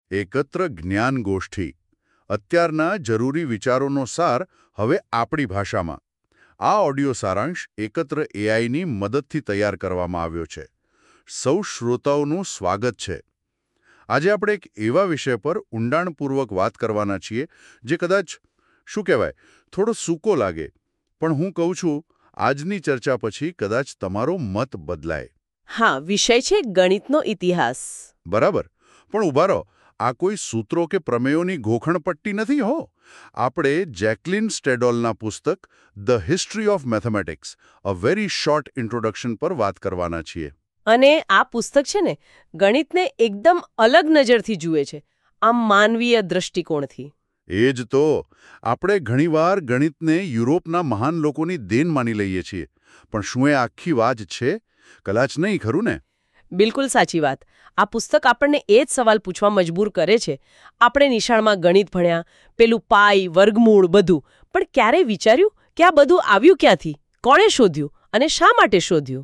એકત્ર જ્ઞાન ગોષ્ઠી. અત્યારના જરૂરી વિચારોનો સાર હવે આપણી ભાષામાં. આ ઓડિયો સારાંશ એકત્ર એઆઈની મદદથી તૈયાર કરવામાં આવ્યો છે. સૌ શ્રોતાઓનું સ્વાગત છે. આજે આપણે એક એવા વિષય પર ઊંડાણપૂર્વક વાત કરવાના છીએ જે કદાચ શું કહેવાય થોડો સૂકો લાગે, પણ હું કહું છું આજની ચર્ચા પછી કદાચ તમારો મત બદલાય. હા, વિષય છે ગણિતનો ઇતિહાસ. બરાબર, પણ ઉભા રહો, આ કોઈ સૂત્રો કે પ્રમેયોની ગોખણપટ્ટી નથી હો. આપણે જેકલિન સ્ટેડોલના પુસ્તક the history of mathematics a very short introduction પર વાત કરવાના છીએ. અને આ પુસ્તક છે ને ગણિતને એકદમ અલગ નજરથી જુએ છે, આમ માનવીય દ્રષ્ટિકોણથી. એ જ તો. આપણે ઘણીવાર ગણિતને યુરોપના મહાન લોકોની દેન માની લઈએ છીએ, પણ શું એ આખી વાત છે? કદાચ નહીં, ખરું ને? બિલકુલ સાચી વાત. આ પુસ્તક આપણને એ જ સવાલ પૂછવા મજબૂર કરે છે. આપણે નિશાળમાં ગણિત ભણ્યા, પેલું પાઈ, વર્ગમૂળ બધું, પણ ક્યારેય વિચાર્યું કે આ બધું આવ્યું ક્યાંથી, કોણે શોધ્યું અને શા માટે શોધ્યું?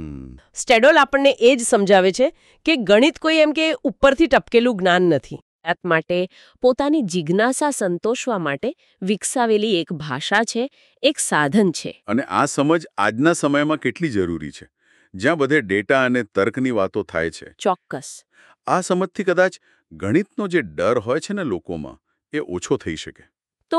સ્ટેડોલ આપણને એ જ સમજાવે છે કે ગણિત કોઈ એમ કે ઉપરથી ટપકેલું જ્ઞાન નથી. માટે પોતાની જિજ્ઞાસા સંતોષવા માટે વિકસાવેલી એક ભાષા છે, એક સાધન છે. અને આ સમજ આજના સમયમાં કેટલી જરૂરી છે, જ્યાં બધે ડેટા અને તર્કની વાતો થાય છે. ચોક્કસ. આ સમજથી કદાચ ગણિતનો જે ડર હોય છે ને લોકોમાં, એ ઓછો થઈ શકે. તો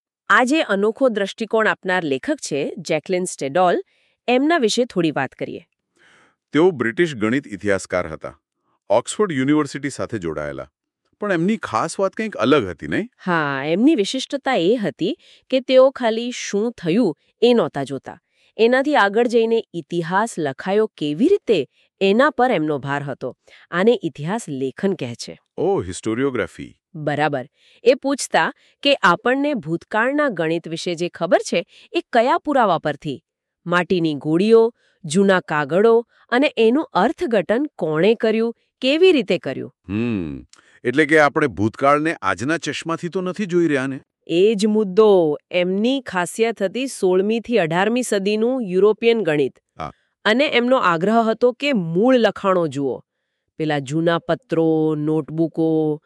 આ જે અનોખો દ્રષ્ટિકોણ આપનાર લેખક છે જેકલિન સ્ટેડોલ, એમના વિશે થોડી વાત કરીએ. તેઓ બ્રિટિશ ગણિત ઇતિહાસકાર હતા, ઓક્સફોર્ડ યુનિવર્સિટી સાથે જોડાયેલા. પણ એમની ખાસ વાત કંઈક અલગ હતી, નહીં? હા, એમની વિશિષ્ટતા એ હતી કે તેઓ ખાલી શું થયું એ નહોતા જોતા. એનાથી આગળ જઈને ઇતિહાસ લખાયો કેવી રીતે એના પર એમનો ભાર હતો. આને ઇતિહાસ લેખન કહે છે. ઓહ, હિસ્ટોરિયોગ્રાફી. બરાબર. એ પૂછતા કે આપણને ભૂતકાળના ગણિત વિશે જે ખબર છે એ કયા પુરાવા પરથી? માટીની ગોળીઓ, જૂના કાગળો અને એનું અર્થઘટન કોણે કર્યું, કેવી રીતે કર્યું? એટલે કે આપણે ભૂતકાળને આજના ચશ્માથી તો નથી જોઈ રહ્યા ને? એ જ મુદ્દો. એમની ખાસિયત હતી 16મી થી 18મી સદીનું યુરોપિયન ગણિત. અને એમનો આગ્રહ હતો કે મૂળ લખાણો જુઓ, પેલા જૂના પત્રો, નોટબુકો,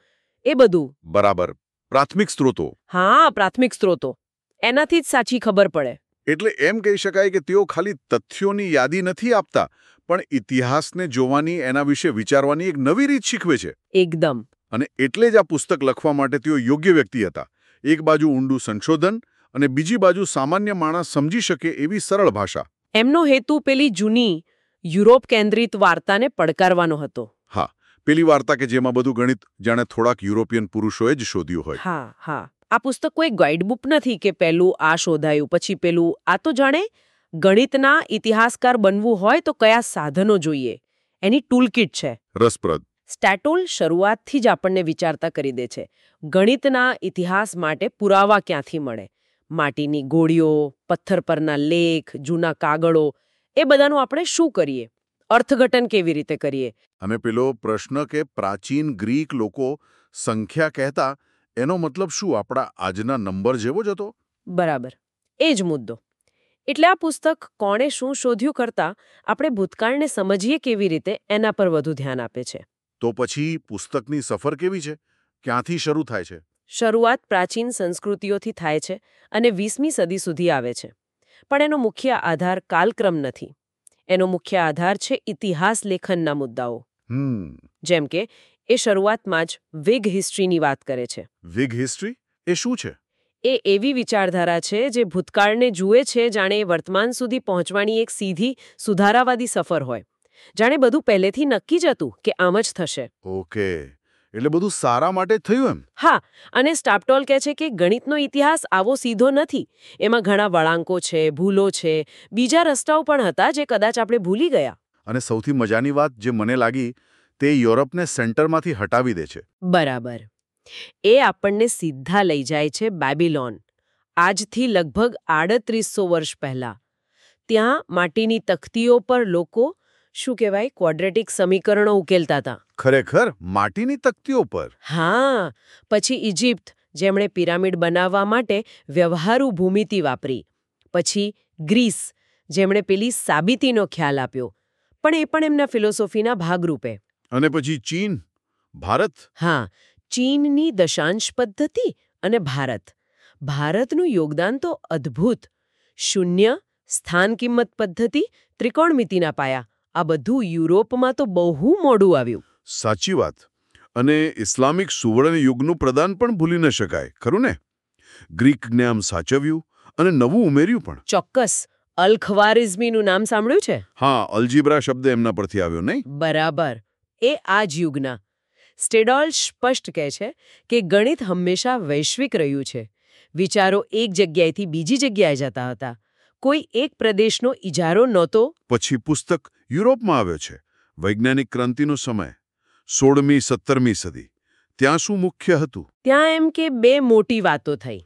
એ બધું. બરાબર, પ્રાથમિક સ્ત્રોતો. હા, પ્રાથમિક સ્ત્રોતો. એનાથી જ સાચી ખબર પડે. એટલે એમ કહી શકાય કે તેઓ ખાલી તથ્યોની યાદી નથી આપતા, પણ ઇતિહાસને જોવાની, એના વિશે વિચારવાની એક નવી રીત શીખવે છે. એકદમ. અને એટલે જ આ પુસ્તક લખવા માટે તેઓ યોગ્ય વ્યક્તિ હતા. એક બાજુ ઊંડું સંશોધન અને બીજી બાજુ સામાન્ય માણસ સમજી શકે એવી સરળ ભાષા. એમનો હેતુ પેલી જૂની યુરોપ કેન્દ્રિત વાર્તાને પડકારવાનો હતો. હા, પેલી વાર્તા કે જેમાં બધું ગણિત જાણે થોડાક યુરોપિયન પુરુષોએ જ શોધ્યું હોય. હા હા. આ પુસ્તક કોઈ ગાઈડબુક નથી કે પેલું આ શોધાયું પછી પેલું. આ તો જાણે ગણિતના ઇતિહાસકાર બનવું હોય તો કયા સાધનો જોઈએ એની ટૂલકિટ છે. રસપ્રદ. સ્ટેડોલ શરૂઆતથી જ આપણને વિચારતા કરી દે છે. ગણિતના ઇતિહાસ માટે પુરાવા ક્યાંથી મળે? માટીની ગોળીઓ, પથ્થર પરના લેખ, જૂના કાગળો, એ બધાનું આપણે શું કરીએ? અર્થઘટન કેવી રીતે કરીએ? અને પેલો પ્રશ્ન કે પ્રાચીન ગ્રીક લોકો સંખ્યા કહેતા, એનો મતલબ શું આપણા આજના નંબર જેવો જ હતો? બરાબર, એ જ મુદ્દો. એટલે આ પુસ્તક કોણે શું શોધ્યું કરતા આપણે ભૂતકાળને સમજીએ કેવી રીતે એના પર વધુ ધ્યાન આપે છે. તો પછી પુસ્તકની સફર કેવી છે? ક્યાંથી શરૂ થાય છે? શરૂઆત પ્રાચીન સંસ્કૃતિઓથી થાય છે અને 20મી સદી સુધી આવે છે. પણ એનો મુખ્ય આધાર કાલક્રમ નથી. એનો મુખ્ય આધાર છે ઇતિહાસ લેખનના મુદ્દાઓ. જેમ કે એ શરૂઆતમાં જ વિગ હિસ્ટ્રીની વાત કરે છે. વિગ હિસ્ટ્રી એ શું છે? એ એવી વિચારધારા છે જે ભૂતકાળને જુએ છે જાણે વર્તમાન સુધી પહોંચવાની એક સીધી સુધારાવાદી સફર હોય. જાણે બધું પહેલેથી નક્કી જ હતું કે આમ જ થશે. ઓકે, એટલે બધું સારા માટે થયું એમ? હા, અને સ્ટાપટોલ કહે છે કે ગણિતનો ઇતિહાસ આવો સીધો નથી. એમાં ઘણા વળાંકો છે, ભૂલો છે, બીજા રસ્તાઓ પણ હતા જે કદાચ આપણે ભૂલી ગયા. અને સૌથી મજાની વાત જે મને લાગી, તે યુરોપને સેન્ટરમાંથી હટાવી દે છે. બરાબર. એ આપણને સીધા લઈ જાય છે બેબીલોન. આજથી લગભગ 3800 વર્ષ પહેલા. ત્યાં માટીની તખ્તીઓ પર લોકો શું કહેવાય ક્વોડ્રેટિક સમીકરણો ઉકેલતા હતા. ખરેખર? માટીની તખ્તીઓ પર? હા. પછી ઇજિપ્ત, જેમણે પિરામિડ બનાવવા માટે વ્યવહારુ ભૂમિતિ વાપરી. પછી ગ્રીસ, જેમણે પેલી સાબિતીનો ખ્યાલ આપ્યો. પણ એ પણ એમના ફિલોસોફીના ભાગરૂપે. અને પછી ચીન, ભારત? હા, ચીનની દશાંશ પદ્ધતિ અને ભારતનું યોગદાન તો અદ્ભુત. શૂન્ય, સ્થાન કિંમત પદ્ધતિ, ત્રિકોણમિતિના પાયા, આ બધું યુરોપમાં તો બહુ મોડું આવ્યું. સાચી વાત. અને ઇસ્લામિક સુવર્ણ યુગનું પ્રદાન પણ ભૂલી ન શકાય, ખરું ને? ગ્રીક જ્ઞાન સાચવ્યું અને નવું ઉમેર્યું પણ. ચોક્કસ. અલ-ખ્વારિઝમીનું નામ સાંભળ્યું છે? હા, અલ્જીબ્રા શબ્દ એમના પરથી આવ્યો, નહીં? બરાબર. એ આ જ યુગના. સ્ટેડોલ સ્પષ્ટ કહે છે કે ગણિત હંમેશા વૈશ્વિક રહ્યું છે. વિચારો એક જગ્યાએથી બીજી જગ્યાએ જતા હતા. કોઈ એક પ્રદેશનો ઇજારો નહોતો. પછી પુસ્તક યુરોપમાં આવ્યો છે. વૈજ્ઞાનિક ક્રાંતિનો સમય, 16મી 17મી સદી. ત્યાં શું મુખ્ય હતું? ત્યાં એમ કે બે મોટી વાતો થઈ.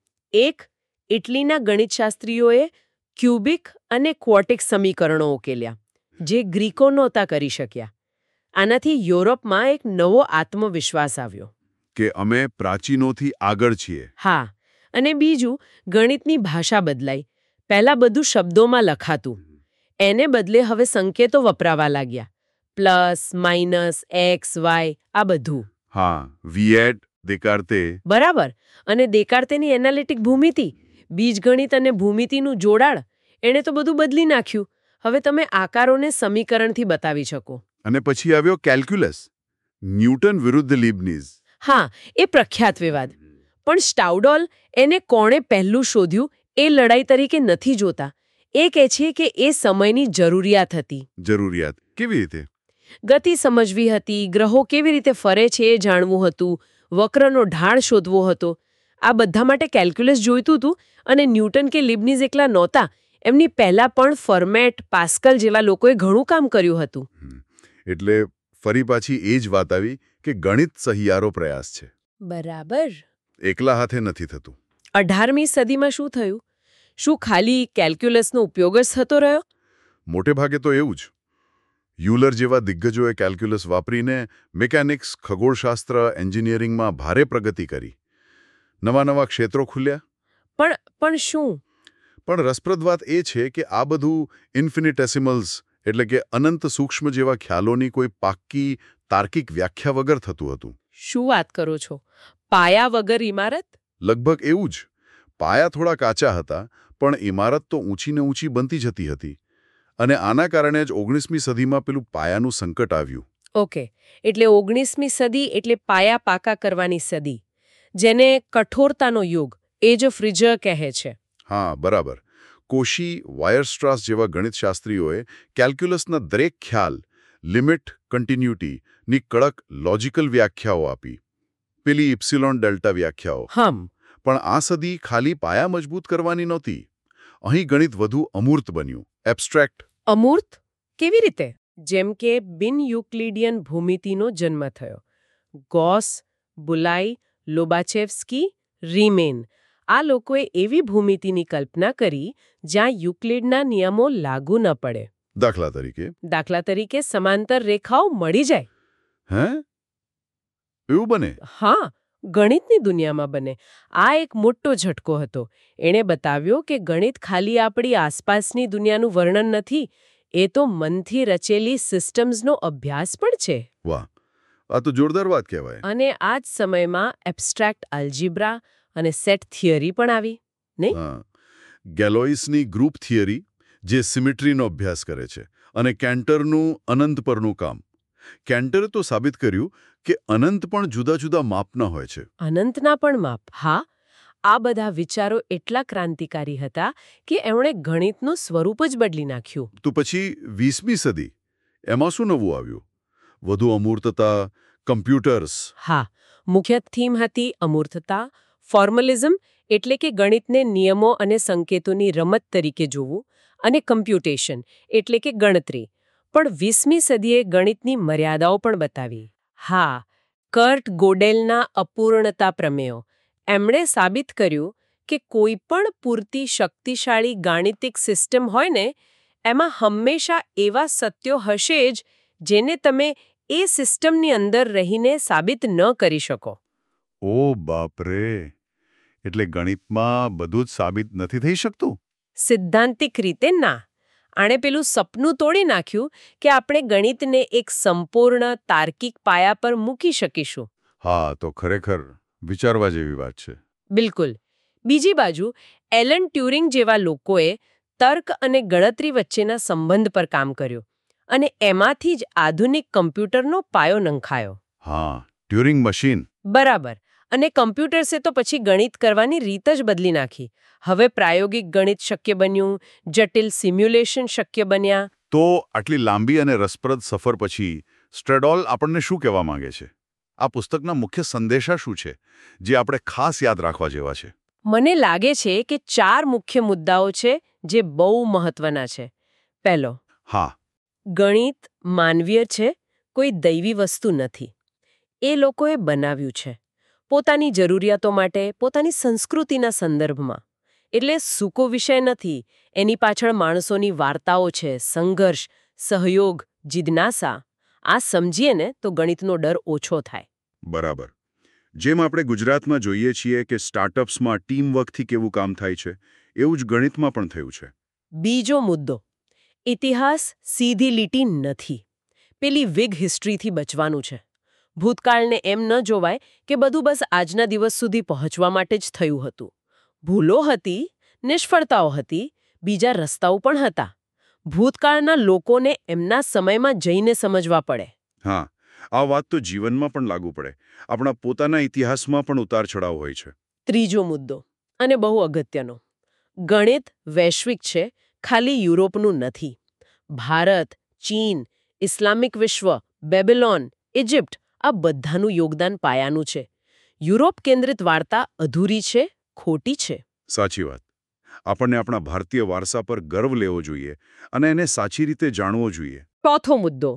એક, ઇટલીના ગણિતશાસ્ત્રીઓએ ક્યુબિક અને ક્વોટિક સમીકરણો ઉકેલ્યા, જે ગ્રીકો નહોતા કરી શક્યા. આનાથી યુરોપમાં એક નવો આત્મવિશ્વાસ આવ્યો કે અમે પ્રાચીનોથી આગળ છીએ. હા. અને બીજું, ગણિતની ભાષા બદલાઈ. પહેલાં બધું શબ્દોમાં લખાતું. એને બદલે હવે સંકેતો વપરાવા લાગ્યા. પ્લસ, માઇનસ, એક્સ, વાય, આ બધું. હા, વિએટ, દેકાર્તે. બરાબર. અને દેકાર્તેની એનાલિટિક ભૂમિતિ, બીજગણિત અને ભૂમિતિનું જોડાણ, એણે તો બધું બદલી નાખ્યું. હવે તમે આકારોને સમીકરણથી બતાવી શકો. અને પછી આવ્યો કેલ્ક્યુલસ. ન્યૂટન વિરુદ્ધ લીબનીઝ. હા, એ પ્રખ્યાત વિવાદ. પણ સ્ટાઉડોલ એને કોણે પહેલું શોધ્યું એ લડાઈ તરીકે નથી જોતા. એ કહે છે કે એ સમયની જરૂરિયાત હતી. જરૂરિયાત કેવી રીતે? ગતિ સમજવી હતી, ગ્રહો કેવી રીતે ફરે છે એ જાણવું હતું, વક્રનો ઢાળ શોધવો હતો. આ બધા માટે કેલ્ક્યુલસ જોઈતું હતું. અને ન્યૂટન કે લીબનીઝ એકલા નહોતા. એમની પહેલા પણ ફર્મેટ, પાસ્કલ જેવા લોકોએ ઘણું કામ કર્યું હતું. એટલે ફરી પાછી એ જ વાત આવી કે ગણિત સહિયારો પ્રયાસ છે. બરાબર. એકલા હાથે નથી થતું. 18મી સદીમાં શું થયું? શું ખાલી કેલ્ક્યુલસનો ઉપયોગ જ થતો રહ્યો? મોટે ભાગે તો એવું જ. યુલર જેવા દિગ્ગજોએ કેલ્ક્યુલસ વાપરીને મિકેનિક્સ, ખગોળશાસ્ત્ર, એન્જિનિયરિંગમાં ભારે પ્રગતિ કરી. નવા ક્ષેત્રો ખુલ્યા. પણ શું? પણ રસપ્રદ વાત એ છે કે આ બધું ઇન્ફિનિટેસિમલ્સ એટલે કે અનંત સૂક્ષ્મ જેવા ખ્યાલોની કોઈ પાક્કી તાર્કિક વ્યાખ્યા વગર થતું હતું. શું વાત કરો છો? પાયા વગર ઇમારત? લગભગ એવું જ. પાયા થોડા કાચા હતા, પણ ઇમારત તો ઊંચીને ઊંચી બનતી જતી હતી. અને આના કારણે જ 19મી સદીમાં પેલું પાયાનું સંકટ આવ્યું. ઓકે, એટલે 19મી સદી એટલે પાયા પાકા કરવાની સદી, જેને કઠોરતાનો યુગ, એજ ઓફ રિજર કહે છે. હા, બરાબર. કોશી, વાયરસ્ટ્રાસ જેવા ગણિતશાસ્ત્રીઓએ કેલ્ક્યુલસના દરેક ખ્યાલ, લિમિટ, કન્ટિન્યુટીની કડક લોજિકલ વ્યાખ્યાઓ આપી. પેલી ઇપ્સિલોન ડેલ્ટા વ્યાખ્યાઓ. પણ આ સદી ખાલી પાયા મજબૂત કરવાની નહોતી. અહીં ગણિત વધુ અમૂર્ત બન્યું, એબ્સ્ટ્રેક્ટ. અમૂર્ત કેવી રીતે? જેમ કે બિન યુક્લિડિયન ભૂમિતિનો જન્મ થયો. ગોસ, બુલાઈ, લોબાચેવ્સ્કી, રીમેન, આ લોકોએ એવી ભૂમિતિની કલ્પના કરી જ્યાં યુક્લિડના નિયમો લાગુ ન પડે. દાખલા તરીકે સમાંતર રેખાઓ મળી જાય. હે? એવું બને? હા, ગણિતની દુનિયામાં બને. આ એક મોટો ઝટકો હતો. એણે બતાવ્યો કે ગણિત ખાલી આપણી આસપાસની દુનિયાનું વર્ણન નથી, એ તો મનથી રચેલી સિસ્ટમ્સનો અભ્યાસ પણ છે. વાહ, આ તો જોરદાર વાત કહેવાય. અને આ જ સમયમાં એબ્સ્ટ્રેક્ટ અલ્જીબ્રા અને સેટ થિયરી પણ આવી, નહીં? ગેલોઇસની ગ્રુપ થિયરી, જે સિમેટ્રીનો અભ્યાસ કરે છે, અને કેન્ટરનું અનંત પરનું કામ. કેન્ટરે તો સાબિત કર્યું કે અનંત પણ જુદા જુદા માપના હોય છે. અનંતના પણ માપ. હા, આ બધા વિચારો એટલા ક્રાંતિકારી હતા કે એમણે ગણિતનું સ્વરૂપ જ બદલી નાખ્યું. તો પછી 20મી સદી, એમાં શું નવું આવ્યું? વધુ અમૂર્તતા, કમ્પ્યુટર્સ. હા, મુખ્ય થીમ હતી અમૂર્તતા, ફોર્મલિઝમ એટલે કે ગણિતને નિયમો અને સંકેતોની રમત તરીકે જોવું, અને કમ્પ્યુટેશન એટલે કે ગણતરી. પણ 20મી સદીએ ગણિતની મર્યાદાઓ પણ બતાવી. હા, કર્ટ ગોડેલના અપૂર્ણતા પ્રમેયો. એમણે સાબિત કર્યું કે કોઈ પણ પૂરતી શક્તિશાળી ગાણિતિક સિસ્ટમ હોય ને, એમાં હંમેશા એવા સત્યો હશે જ જેને તમે એ સિસ્ટમની અંદર રહીને સાબિત ન કરી શકો. ઓ બાપરે! એટલે ગણિતમાં બધું જ સાબિત નથી થઈ શકતું? સિદ્ધાંતિક રીતે ના. આણે પેલું સપનું તોડી નાખ્યું કે આપણે ગણિતને એક સંપૂર્ણ તાર્કિક પાયા પર મૂકી શકીશું. હા, તો ખરેખર વિચારવા જેવી વાત છે. બિલકુલ. બીજી બાજુ એલન ટ્યુરિંગ જેવા લોકોએ તર્ક અને ગણતરી વચ્ચેના સંબંધ પર કામ કર્યું અને એમાંથી જ આધુનિક કમ્પ્યુટરનો પાયો નંખાયો. હા, ટ્યુરિંગ મશીન. બરાબર. અને કમ્પ્યુટર્સે તો પછી ગણિત કરવાની રીત જ બદલી નાખી. હવે પ્રાયોગિક ગણિત શક્ય બન્યું, જટિલ સિમ્યુલેશન શક્ય બન્યા. તો આટલી લાંબી અને રસપ્રદ સફર પછી સ્ટ્રેડોલ આપણને શું કહેવા માંગે છે? આ પુસ્તકના મુખ્ય સંદેશા શું છે જે આપણે ખાસ યાદ રાખવા જેવા છે? મને લાગે છે કે 4 મુખ્ય મુદ્દાઓ છે જે બહુ મહત્વના છે. પહેલો, હા. ગણિત માનવીય છે, કોઈ દૈવી વસ્તુ નથી. એ લોકોએ બનાવ્યું છે પોતાની જરૂરિયાતો માટે, પોતાની સંસ્કૃતિના સંદર્ભમાં. એટલે સૂકો વિષય નથી, એની પાછળ માણસોની વાર્તાઓ છે, સંઘર્ષ, સહયોગ, જિજ્ઞાસા. આ સમજીએ ને તો ગણિતનો ડર ઓછો થાય. બરાબર. જેમ આપણે ગુજરાતમાં જોઈએ છીએ કે સ્ટાર્ટઅપ્સમાં ટીમવર્કથી કેવું કામ થાય છે, એવું જ ગણિતમાં પણ થયું છે. બીજો મુદ્દો, ઇતિહાસ સીધી લીટી નથી. પેલી વિગ હિસ્ટ્રીથી બચવાનું છે. ભૂતકાળને એમ ન જોવાય કે બધું બસ આજના દિવસ સુધી પહોંચવા માટે જ થયું હતું. ભૂલો હતી, નિષ્ફળતાઓ હતી, બીજા રસ્તાઓ પણ હતા. ભૂતકાળના લોકોને એમના સમયમાં જઈને સમજવા પડે. હા, આ વાત તો જીવનમાં પણ લાગુ પડે. આપણા પોતાના ઇતિહાસમાં પણ ઉતાર-ચઢાવ હોય છે. ત્રીજો મુદ્દો, અને બહુ અગત્યનો, ગણિત વૈશ્વિક છે, ખાલી યુરોપનું નથી. ભારત, ચીન, ઇસ્લામિક વિશ્વ, બેબીલોન, ઇજિપ્ત આ બધાનું યોગદાન પાયાનું છે. યુરોપ કેન્દ્રિત વાર્તા અધૂરી છે, ખોટી છે. સાચી વાત. આપણને આપણા ભારતીય વારસા પર ગર્વ લેવો જોઈએ અને એને સાચી રીતે જાણવો જોઈએ. ચોથો મુદ્દો,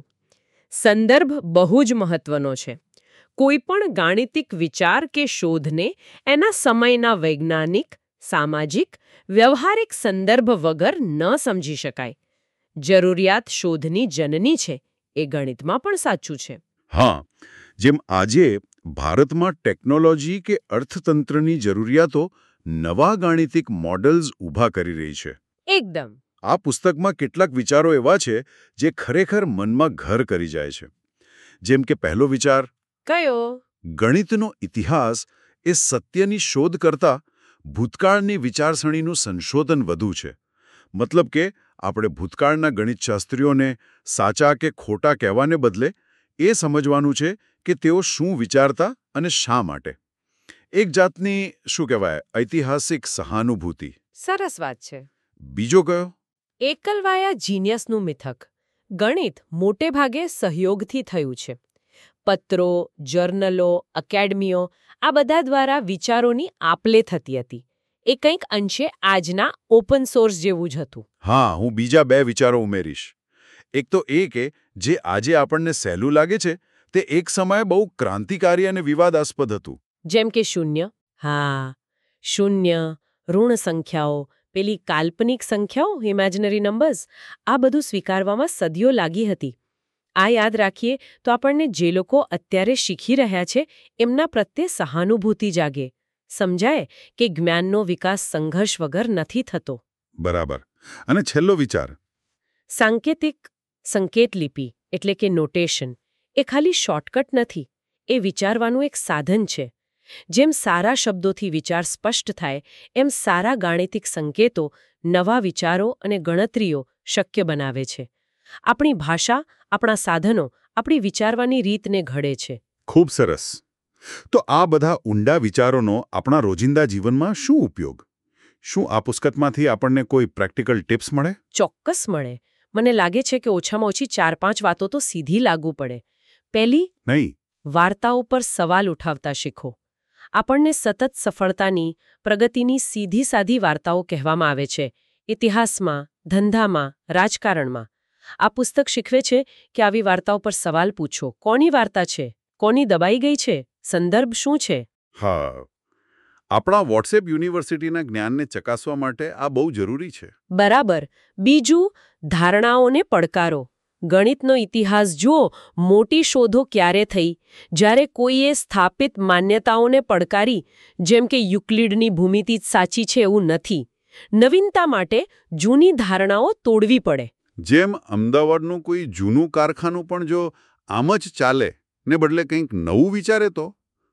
સંદર્ભ બહુ જ મહત્વનો છે. કોઈ પણ ગાણિતિક વિચાર કે શોધને એના સમયના વૈજ્ઞાનિક, સામાજિક, વ્યવહારિક સંદર્ભ વગર ન સમજી શકાય. જરૂરિયાત શોધની જનની છે, એ ગણિતમાં પણ સાચું છે. હા, જેમ આજે ભારતમાં ટેકનોલોજી કે અર્થતંત્રની જરૂરિયાતો નવા ગાણિતિક મોડલ્સ ઊભા કરી રહી છે. એકદમ. આ પુસ્તકમાં કેટલાક વિચારો એવા છે જે ખરેખર મનમાં ઘર કરી જાય છે. જેમ કે પહેલો વિચાર, કયો? ગણિતનો ઇતિહાસ એ સત્યની શોધ કરતાં ભૂતકાળની વિચારસરણીનું સંશોધન વધુ છે. મતલબ કે આપણે ભૂતકાળના ગણિતશાસ્ત્રીઓને સાચા કે ખોટા કહેવાને બદલે એ સમજવાનું છે કે તેઓ શું વિચારતા અને શા માટે. એક જાતની શું કહેવાય, ઐતિહાસિક સહાનુભૂતિ. સરસ વાત છે. બીજો કયો? એકલવાયા જીનિયસનું મિથક. ગણિત મોટે ભાગે સહયોગથી થયું છે. પત્રો, જર્નલો, એકેડમીઓ આ બધા દ્વારા વિચારોની આપ-લે થતી હતી. એ કંઈક અંશે આજના ઓપન સોર્સ જેવું જ હતું. હા, હું બીજા 2 વિચારો ઉમેરીશ. એક તો એ કે જે આજે આપણને સહેલું લાગે છે તે એક સમયે બહુ ક્રાંતિકારી અને વિવાદાસ્પદ હતું. જેમ કે શૂન્ય. હા, શૂન્ય, ઋણ સંખ્યાઓ, પેલી કાલ્પનિક સંખ્યાઓ, ઇમેજિનરી નંબર્સ, આ બધું સ્વીકારવામાં સદીઓ લાગી હતી. આ યાદ રાખીએ તો આપણને જે લોકો અત્યારે શીખી રહ્યા છે એમના પ્રત્યે સહાનુભૂતિ જાગે. સમજાય કે જ્ઞાનનો વિકાસ સંઘર્ષ વગર નથી થતો. બરાબર. અને છેલ્લો વિચાર, સાંકેતિક સંકેત લિપિ એટલે કે નોટેશન એ ખાલી શોર્ટકટ નથી, એ વિચારવાનું એક સાધન છે. જેમ સારા શબ્દોથી વિચાર સ્પષ્ટ થાય એમ સારા ગાણિતિક સંકેતો નવા વિચારો અને ગણતરીઓ શક્ય બનાવે છે. આપણી ભાષા, આપણા સાધનો આપણી વિચારવાની રીતને ઘડે છે. ખૂબ સરસ. તો આ બધા ઊંડા વિચારોનો આપણા રોજિંદા જીવનમાં શું ઉપયોગ? શું આ પુસ્તકમાંથી આપણને કોઈ પ્રેક્ટિકલ ટિપ્સ મળે? ચોક્કસ મળે. મને લાગે છે કે ઓછામાં ઓછી 4-5 વાતો તો સીધી લાગુ પડે. પહેલી, નહીં. વાર્તાઓ પર સવાલ ઉઠાવતા શીખો. આપણને સતત સફળતાની, પ્રગતિની સીધી સાધી વાર્તાઓ કહેવામાં આવે છે. ઇતિહાસમાં, ધંધામાં, રાજકારણમાં. આ પુસ્તક શીખવે છે કે આવી વાર્તાઓ પર સવાલ પૂછો. કોની વાર્તા છે? કોની દબાઈ ગઈ છે? સંદર્ભ શું છે? હા, આપણા વોટ્સએપ યુનિવર્સિટીના જ્ઞાનને ચકાસવા માટે આ બહુ જરૂરી છે. બરાબર. બીજું, ધારણાઓને પડકારો. ગણિતનો ઇતિહાસ જુઓ. મોટી શોધો ક્યારે થઈ? જ્યારે કોઈએ સ્થાપિત માન્યતાઓને પડકારી, જેમ કે યુક્લિડની ભૂમિતિ જ સાચી છે એવું નથી. નવીનતા માટે જૂની ધારણાઓ તોડવી પડે. જેમ અમદાવાદનું કોઈ જૂનું કારખાનું પણ જો આમ જ ચાલે ને બદલે કંઈક નવું વિચારે તો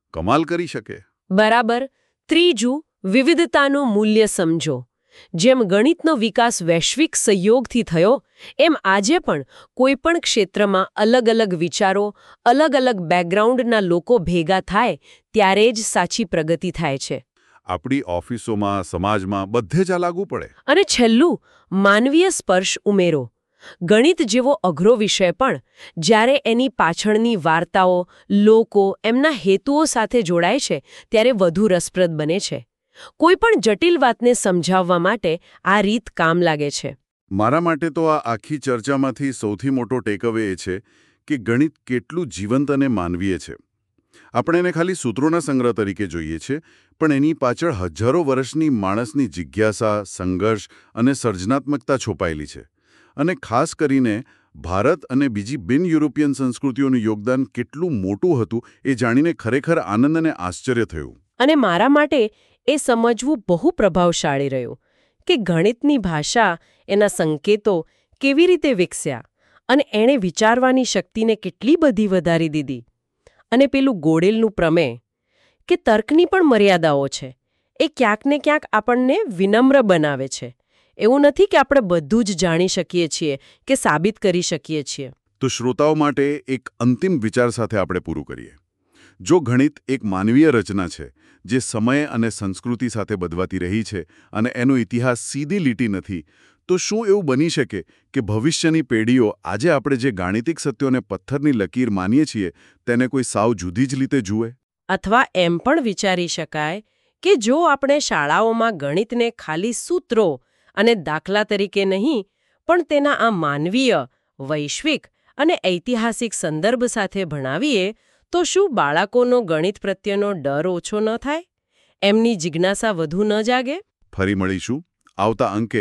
કમાલ કરી શકે. બરાબર. ત્રીજું, વિવિધતાનું મૂલ્ય સમજો. જેમ ગણિતનો વિકાસ વૈશ્વિક સહયોગથી થયો, એમ આજે પણ કોઈપણ ક્ષેત્રમાં અલગ અલગ વિચારો, અલગ અલગ બેકગ્રાઉન્ડના લોકો ભેગા થાય ત્યારે જ સાચી પ્રગતિ થાય છે. આપણી ઓફિસોમાં, સમાજમાં બધે જ આ લાગુ પડે. અને છેલ્લું, માનવીય સ્પર્શ ઉમેરો. ગણિત જેવો અઘરો વિષય પણ જ્યારે એની પાછળની વાર્તાઓ, લોકો, એમના હેતુઓ સાથે જોડાય છે ત્યારે વધુ રસપ્રદ બને છે. કોઈ પણ જટિલ વાતને સમજાવવા માટે આ રીત કામ લાગે છે. મારા માટે તો આ આખી ચર્ચામાંથી સૌથી મોટો ટેકઅવે એ છે કે ગણિત કેટલું જીવંત અને માનવીય છે. આપણે એને ખાલી સૂત્રોના સંગ્રહ તરીકે જોઈએ છે, પણ એની પાછળ હજારો વર્ષની માણસની જિજ્ઞાસા, સંઘર્ષ અને સર્જનાત્મકતા છુપાયેલી છે. અને ખાસ કરીને ભારત અને બીજી બિન યુરોપિયન સંસ્કૃતિઓનું યોગદાન કેટલું મોટું હતું એ જાણીને ખરેખર આનંદ અને આશ્ચર્ય થયું. અને મારા માટે એ સમજવું બહુ પ્રભાવશાળી રહ્યું કે ગણિતની ભાષા, એના સંકેતો કેવી રીતે વિકસ્યા અને એણે વિચારવાની શક્તિને કેટલી બધી વધારી દીધી. અને પેલું ગોડેલનું પ્રમેય કે તર્કની પણ મર્યાદાઓ છે, એ ક્યાંક ને ક્યાંક આપણને વિનમ્ર બનાવે છે. એવું નથી કે આપણે બધું જ જાણી શકીએ છીએ કે સાબિત કરી શકીએ છીએ. તો શ્રોતાઓ માટે એક અંતિમ વિચાર સાથે આપણે પૂરું કરીએ. જો ગણિત એક માનવીય રચના છે જે સમય અને સંસ્કૃતિ સાથે બદલાતી રહી છે અને એનો ઇતિહાસ સીધી લીટી નથી, તો શું એવું બની શકે કે ભવિષ્યની પેઢીઓ આજે આપણે જે ગાણિતિક સત્યોને પથ્થરની લકીર માનીએ છીએ તેને કોઈ સાવ જુદી જ રીતે જુએ? અથવા એમ પણ વિચારી શકાય કે જો આપણે શાળાઓમાં ગણિતને ખાલી સૂત્રો અને દાખલા તરીકે નહીં, પણ તેના આ માનવીય, વૈશ્વિક અને ઐતિહાસિક સંદર્ભ સાથે ભણાવીએ, તો શું બાળકોનો ગણિત પ્રત્યેનો ડર ઓછો ન થાય? એમની જિજ્ઞાસા વધુ ન જાગે? ફરી મળીશું આવતા અંકે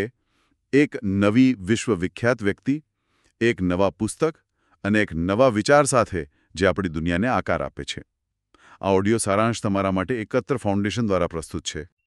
એક નવી વિશ્વવિખ્યાત વ્યક્તિ, એક નવા પુસ્તક અને એક નવા વિચાર સાથે જે આપણી દુનિયાને આકાર આપે છે. આ ઓડિયો સારાંશ તમારા માટે એકત્ર ફાઉન્ડેશન દ્વારા પ્રસ્તુત છે.